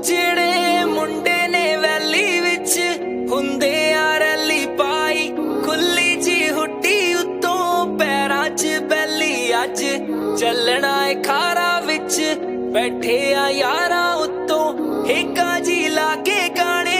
ਜਿਹੜੇ ਮੁੰਡੇ ਨੇ ਵੈਲੀ ਵਿੱਚ ਹੁੰਦੇ ਆ ਰੈਲੀ ਪਾਈ, ਖੁੱਲੀ ਜੀ ਹੁੱਡੀ ਉੱਤੋਂ ਪੈਰਾਂ 'ਚ ਬੈਲੀ। ਅੱਜ ਚੱਲਣਾ ਏ ਖਾਰਾ ਵਿੱਚ ਬੈਠੇ ਆ ਯਾਰਾਂ ਉੱਤੋਂ, ਹੇਕਾਂ ਜੀ ਲਾ ਕੇ ਗਾਣੇ